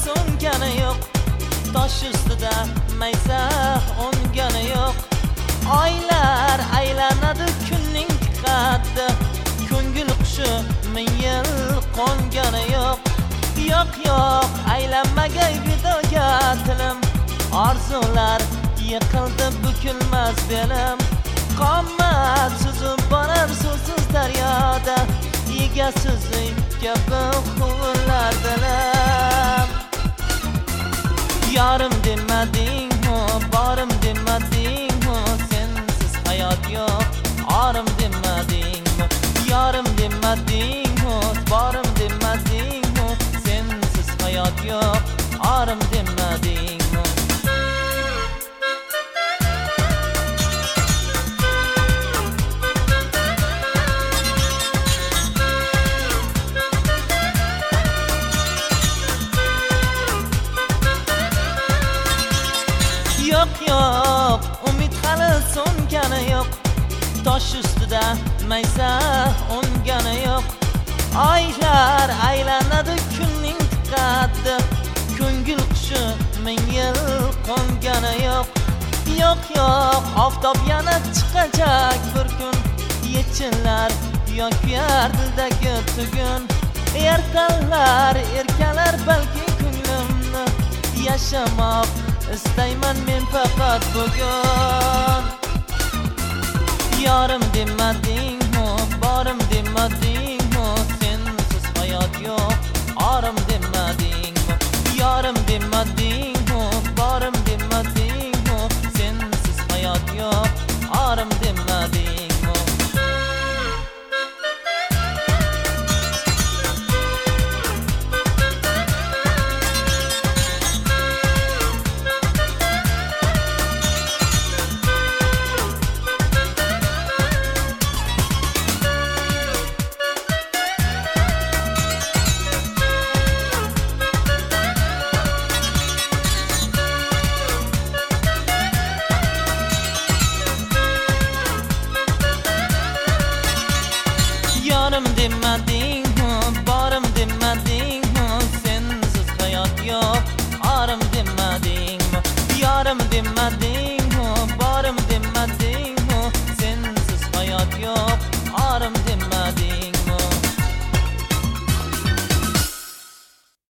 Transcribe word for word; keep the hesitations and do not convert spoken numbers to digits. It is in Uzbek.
so'ngani yo'q, tosh ustida maysa o'ngani yo'q. Oylar aylanadi kunning tiqadi, ko'ngil qushi ming yil qo'ngani yo'q. Yo'q yo'q aylanmagay vidoga tilim, orzular yiqildi bukilmas belim. Qomat suzib borar suvsiz daryoda, egasizlik kabi huvlar dilim. Yorim demading-mu, borim demading-mu, sensiz hayot yo'q. Orim demading-mu, yorim demading-mu, borim demading-mu, sensiz hayot yo'q. Orim demading-mu. Yo'q yo'q umid hali so'ngani yo'q, tosh ustida maysa o'ngani yo'q. Oylar aylanadi kunning tiqadi, ko'ngil qushi ming yil qo'ngani yo'q. Yo'q yo'q oftob yana chiqajak bir kun, yechilar yo'q dildagi tugun. Ertalar erkalar balki ko'nglimni, yashamoq istayman men faqat bugun. Yorim demading-mu, borim demading-mu, sensiz hayot yo'q. Orim demading-mu, yorim demading-mu, borim demading-mu, sensiz hayot yo'q. Orim demading-mu. Yorim demading-mu, borim demading-mu, sensiz hayot yo'q. Orim demading-mu, yorim demading